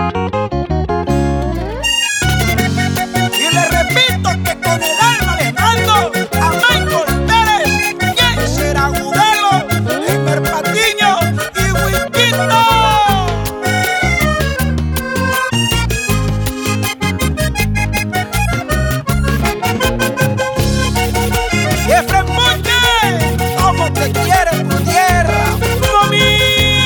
Y le repito que con el alma les mando a Michael Pérez, Jenser Agudelo, Eimer Patiño y Huiquito. Y Efren Muñe, como te quiere tu tierra, mami.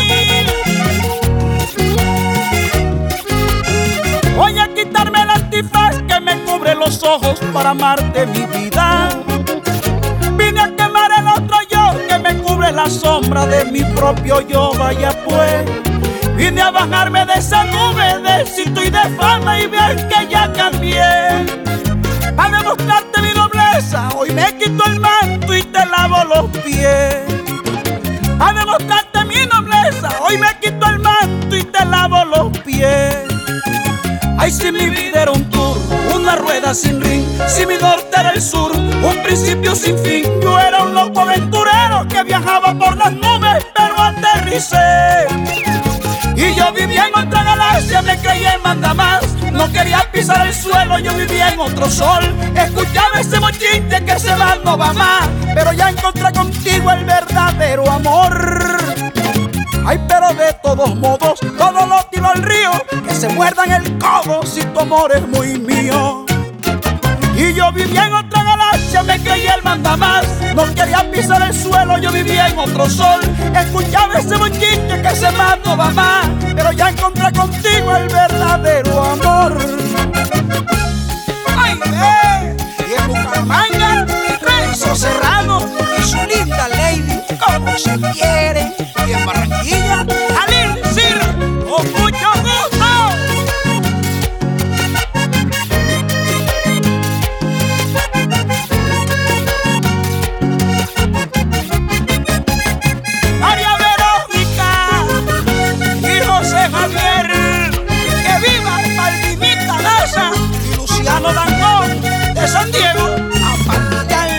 Voy a quitarme el antifaz que me cubre los ojos para amarte, mi vida. Vine a quemar el otro yo que me cubre la sombra de mi propio yo, vaya pues. Vine a bajarme de esa nube de éxito y de fama y ver que ya cambié. Para demostrarte mi nobleza, hoy me quito el manto y te lavo los pies. Para demostrarte mi nobleza, hoy me quito el manto y te lavo los pies. Ay, si mi vida era un tour, una rueda sin ring, si mi norte era el sur, un principio sin fin. Yo era un loco aventurero que viajaba por las nubes, pero aterricé. Y yo vivía en otra galaxia, me creía el mandamás. No quería pisar el suelo, yo vivía en otro sol. Escuchaba ese mochinche que se va, no va más. Pero ya encontré contigo el verdadero amor. Ay, pero de todos modos, todo lo tiro al río, que se muerdan el codo si tu amor es muy mío. Y yo vivía en otra galaxia, me creía el mandamás. No quería pisar el suelo, yo vivía en otro sol. Escuchaba ese mochinche que se va, no va más. Pero ya encontré contigo el verdadero amor. Ay, y en Bucaramanga, Renzo Serrano y su linda lady, como se quiere. Y en Barranquilla, Alil Sir, con mucho gusto. María Verónica y José Javier, que viva Palvinita Daza y Luciano Dangón de San Diego a Panillal.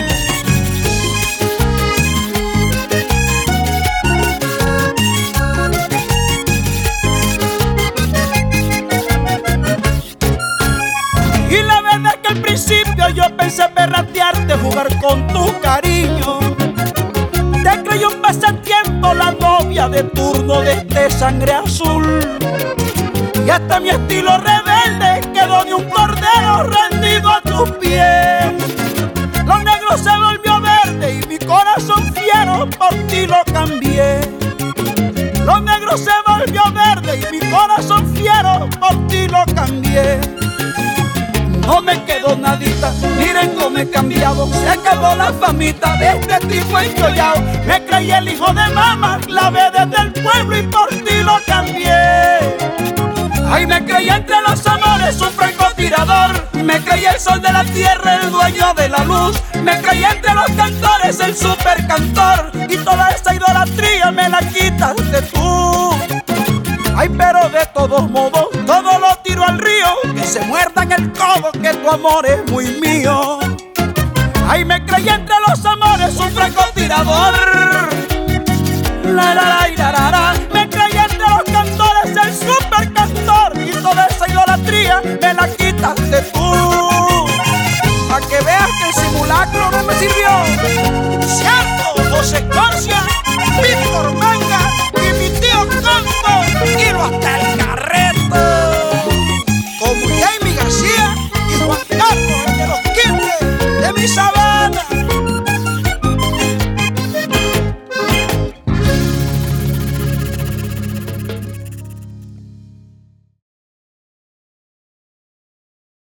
Y la verdad es que al principio yo pensé perratearte, jugar con tu cariño. Te creí un pasatiempo, la novia de turno de este sangre azul. Y hasta mi estilo rebelde quedó de un cordero rendido a tus pies. Lo negro se volvió verde y mi corazón fiero por ti lo cambié. Lo negro se volvió verde y mi corazón fiero por ti lo cambié. No me quedó nadita, miren cómo he cambiado. Se acabó la famita de este tipo enchollado. Me creí el hijo de mamá, la ve desde el pueblo y por ti lo cambié. Ay, me creí entre los amores un francotirador. Me creí el sol de la tierra, el dueño de la luz. Me creí entre los cantores, el supercantor. Y toda esa idolatría me la quitaste tú. Ay, pero de todos modos, todo lo tiro al río, que se muerdan el codo, que tu amor es muy mío. Ay, me creí entre los amores un francotirador. La la la la la la.